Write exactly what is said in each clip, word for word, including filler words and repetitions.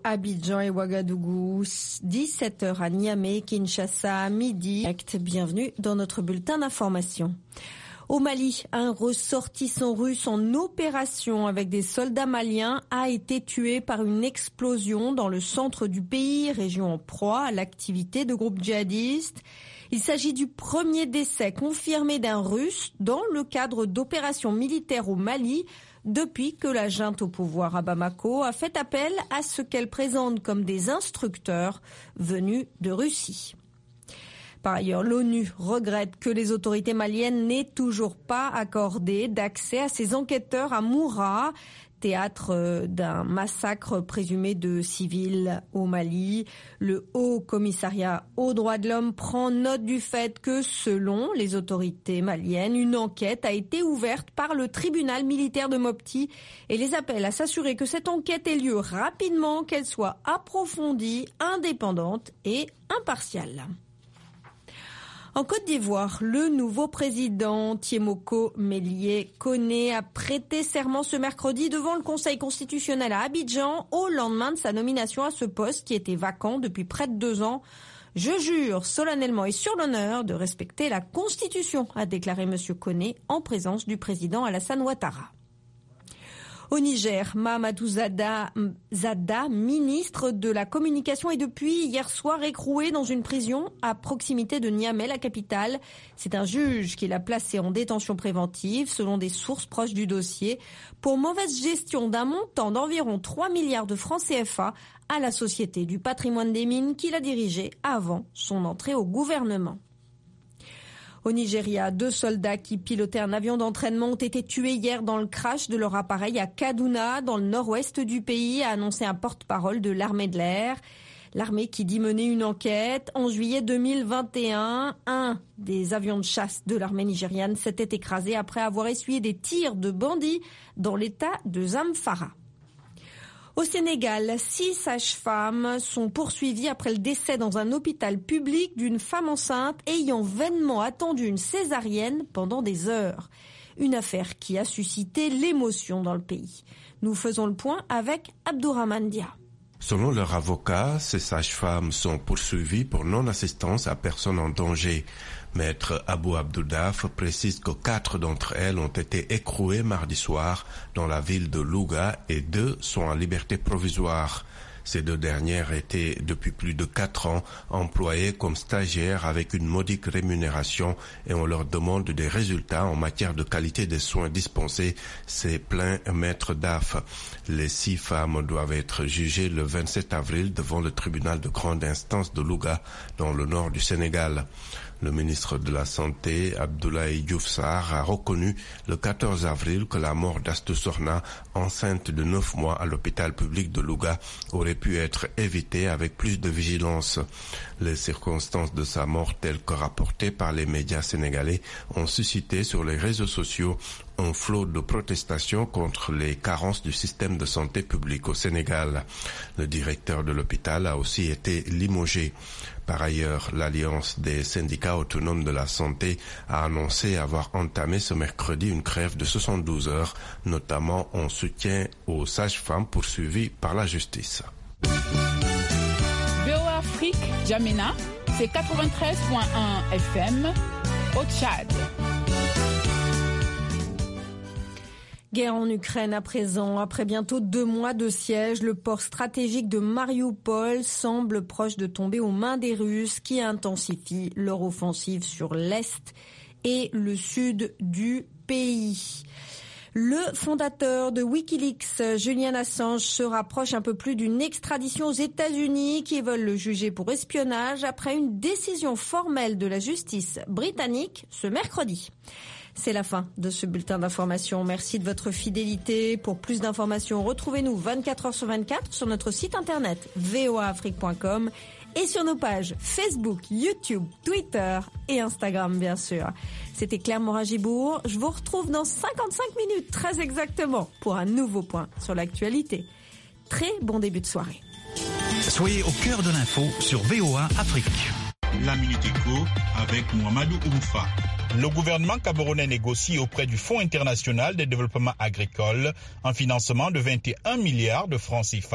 Abidjan et Ouagadougou, dix-sept heures à Niamey, Kinshasa, midi. Bienvenue dans notre bulletin d'information. Au Mali, un ressortissant russe en opération avec des soldats maliens a été tué par une explosion dans le centre du pays, région en proie à l'activité de groupes djihadistes. Il s'agit du premier décès confirmé d'un Russe dans le cadre d'opérations militaires au Mali depuis que la junte au pouvoir à Bamako a fait appel à ce qu'elle présente comme des instructeurs venus de Russie. Par ailleurs, l'ONU regrette que les autorités maliennes n'aient toujours pas accordé d'accès à ces enquêteurs à Moura, théâtre d'un massacre présumé de civils au Mali. Le Haut Commissariat aux droits de l'homme prend note du fait que, selon les autorités maliennes, une enquête a été ouverte par le tribunal militaire de Mopti et les appelle à s'assurer que cette enquête ait lieu rapidement, qu'elle soit approfondie, indépendante et impartiale. En Côte d'Ivoire, le nouveau président Tiemoko Mélié Koné a prêté serment ce mercredi devant le Conseil constitutionnel à Abidjan au lendemain de sa nomination à ce poste qui était vacant depuis près de deux ans. « Je jure solennellement et sur l'honneur de respecter la Constitution », a déclaré M. Koné en présence du président Alassane Ouattara. Au Niger, Mahamadou Zada, Zada, ministre de la Communication, est depuis hier soir écroué dans une prison à proximité de Niamey, la capitale. C'est un juge qui l'a placé en détention préventive, selon des sources proches du dossier, pour mauvaise gestion d'un montant d'environ trois milliards de francs C F A à la Société du patrimoine des mines qu'il a dirigée avant son entrée au gouvernement. Au Nigeria, deux soldats qui pilotaient un avion d'entraînement ont été tués hier dans le crash de leur appareil à Kaduna, dans le nord-ouest du pays, a annoncé un porte-parole de l'armée de l'air. L'armée qui dit mener une enquête. En juillet deux mille vingt et un, un des avions de chasse de l'armée nigériane s'était écrasé après avoir essuyé des tirs de bandits dans l'état de Zamfara. Au Sénégal, six sages-femmes sont poursuivies après le décès dans un hôpital public d'une femme enceinte ayant vainement attendu une césarienne pendant des heures. Une affaire qui a suscité l'émotion dans le pays. Nous faisons le point avec Abdourahmane Dia. Selon leur avocat, ces sages-femmes sont poursuivies pour non-assistance à personne en danger. Maître Abou Abdoudaf précise que quatre d'entre elles ont été écrouées mardi soir dans la ville de Louga et deux sont en liberté provisoire. Ces deux dernières étaient depuis plus de quatre ans employées comme stagiaires avec une modique rémunération et on leur demande des résultats en matière de qualité des soins dispensés, s'est plaint Maître Daf. Les six femmes doivent être jugées le vingt-sept avril devant le tribunal de grande instance de Louga dans le nord du Sénégal. Le ministre de la Santé, Abdoulaye Diouf Sarr, a reconnu le quatorze avril que la mort d'Astou Sorna, enceinte de neuf mois à l'hôpital public de Louga, aurait pu être évitée avec plus de vigilance. Les circonstances de sa mort, telles que rapportées par les médias sénégalais, ont suscité sur les réseaux sociaux un flot de protestations contre les carences du système de santé publique au Sénégal. Le directeur de l'hôpital a aussi été limogé. Par ailleurs, l'Alliance des syndicats autonomes de la santé a annoncé avoir entamé ce mercredi une grève de soixante-douze heures, notamment en soutien aux sages-femmes poursuivies par la justice. V O A Afrique, Djamena, c'est quatre-vingt-treize point un F M au Tchad. Guerre en Ukraine à présent. Après bientôt deux mois de siège, le port stratégique de Marioupol semble proche de tomber aux mains des Russes qui intensifient leur offensive sur l'est et le sud du pays. Le fondateur de Wikileaks, Julian Assange, se rapproche un peu plus d'une extradition aux États-Unis qui veulent le juger pour espionnage après une décision formelle de la justice britannique ce mercredi. C'est la fin de ce bulletin d'information. Merci de votre fidélité. Pour plus d'informations, retrouvez-nous vingt-quatre heures sur vingt-quatre sur notre site internet v o a afrique point com et sur nos pages Facebook, YouTube, Twitter et Instagram, bien sûr. C'était Claire Morin-Gibourg. Je vous retrouve dans cinquante-cinq minutes, très exactement, pour un nouveau point sur l'actualité. Très bon début de soirée. Soyez au cœur de l'info sur V O A Afrique. La Minute Éco avec Mouhamadou Ouroufa. Le gouvernement camerounais négocie auprès du Fonds international de développement agricole un financement de vingt et un milliards de francs C F A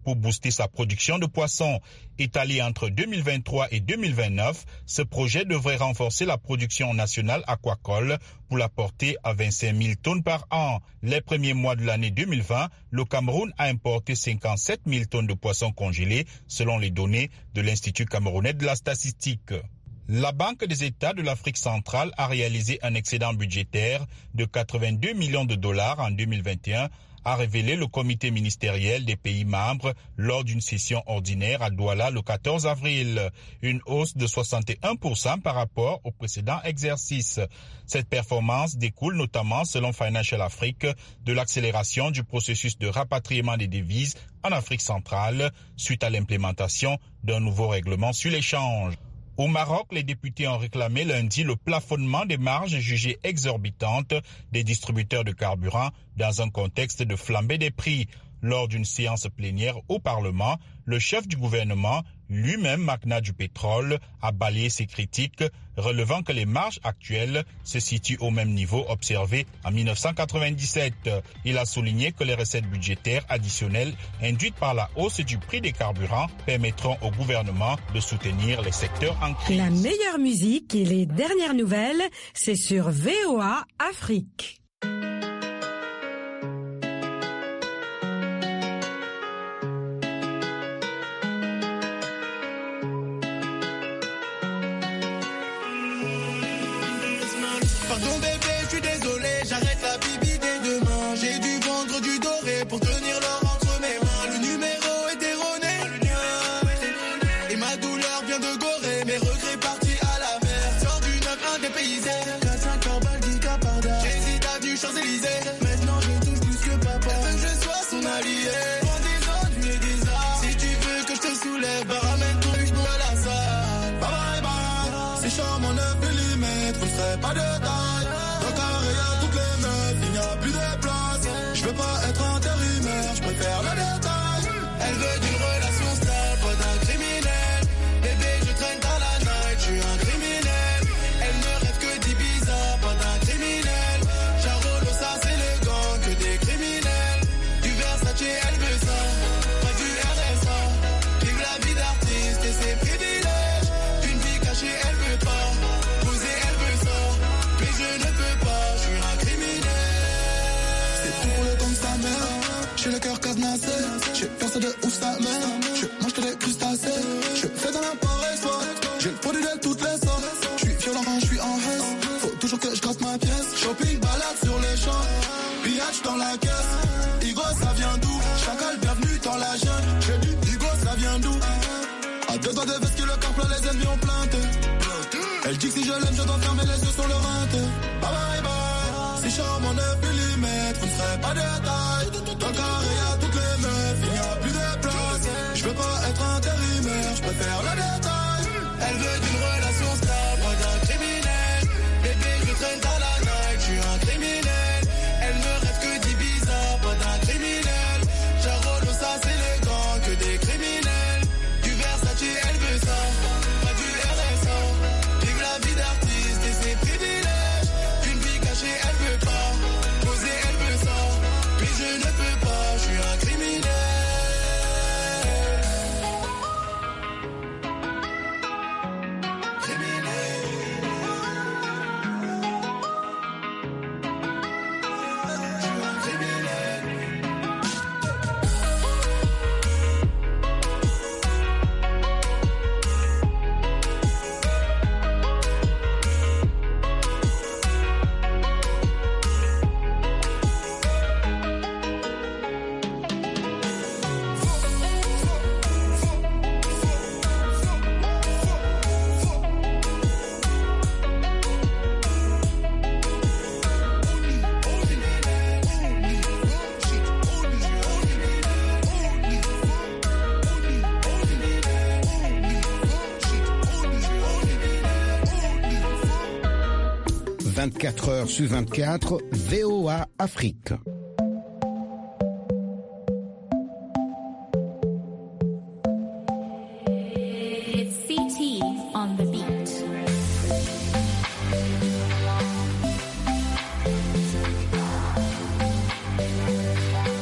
pour booster sa production de poissons. Étalé entre deux mille vingt-trois et deux mille vingt-neuf, ce projet devrait renforcer la production nationale aquacole pour la porter à vingt-cinq mille tonnes par an. Les premiers mois de l'année deux mille vingt, le Cameroun a importé cinquante-sept mille tonnes de poissons congelés selon les données de l'Institut camerounais de la statistique. La Banque des États de l'Afrique centrale a réalisé un excédent budgétaire de quatre-vingt-deux millions de dollars en deux mille vingt et un, a révélé le comité ministériel des pays membres lors d'une session ordinaire à Douala le quatorze avril, une hausse de soixante et un pour cent par rapport au précédent exercice. Cette performance découle notamment, selon Financial Afrique, de l'accélération du processus de rapatriement des devises en Afrique centrale suite à l'implémentation d'un nouveau règlement sur l'échange. Au Maroc, les députés ont réclamé lundi le plafonnement des marges jugées exorbitantes des distributeurs de carburant dans un contexte de flambée des prix. Lors d'une séance plénière au Parlement, le chef du gouvernement, lui-même magnat du pétrole, a balayé ses critiques, relevant que les marges actuelles se situent au même niveau observé en mille neuf cent quatre-vingt-dix-sept. Il a souligné que les recettes budgétaires additionnelles induites par la hausse du prix des carburants permettront au gouvernement de soutenir les secteurs en crise. La meilleure musique et les dernières nouvelles, c'est sur V O A Afrique. Pardon bébé, je suis désolé, j'arrête la bibi dès demain. J'ai dû vendre du doré pour tenir l'or entre mes mains. Le numéro est erroné, et ma douleur vient de Gorée. Mes regrets partis à la mer, sors du neuf un dépaysé. quatre cinq heures baldi caparda, j'hésite avenue Champs-Élysées. Maintenant je touche plus que papa, elle veut que je sois son allié. Prends des ennuis et des arts, si tu veux que je te soulève, bah ramène ton huche à la salle. Bye bye bye, c'est chaud mon neuf millimètres, vous ne serez pas de taille. Je veux pas être intérimaire, je préfère le détail. Elle veut d'une relation stable, pas d'un criminel. Bébé, je traîne dans la night, je suis un criminel. Elle ne rêve que d'Ibiza, pas d'un criminel. Jarolo, ça c'est le gang, que des criminels. Du Versace, elle veut ça, pas du R S A. Vive la vie d'artiste et ses privilèges. D'une vie cachée, elle veut pas. Poser, elle veut ça, mais je ne peux pas, je suis un criminel. J'ai le cœur cadenassé, j'ai personne de où ça mène. Je mange que des crustacés, je fais dans l'import et soit. J'ai le produit de toutes les sortes. Je suis violent quand je suis en haisse. Faut toujours que je gratte ma pièce. Shopping, balade sur les champs. Pillage dans la caisse. Igo, ça vient d'où? Chacal, bienvenue dans la jungle. J'ai dit, Igo, ça vient d'où? À deux doigts de veste que le corps plein, les ennemis ont plainte. Elle dit que si je l'aime, je dois fermer les yeux sur le rente. Bye bye bye. Si chaud mon neuf millimètres, vous ne serez pas de taille. Dans le carré y'a toutes les meufs, il n'y a plus de place. Je veux pas être intérimaire, je préfère le détail. Elle veut d'une relation stable, pas d'un criminel. Bébé, je traîne dans la night, je suis un criminel. Elle ne rêve que d'Ibiza, pas d'un criminel. Jarolo, ça c'est le gang, que des criminels. Du Versace, elle veut ça, pas du R S A. Vive la vie d'artiste et ses privilèges. D'une vie cachée, elle veut pas. Poser, elle veut ça, mais je ne peux pas, je suis un criminel. vingt-quatre heures sur vingt-quatre, V O A Afrique.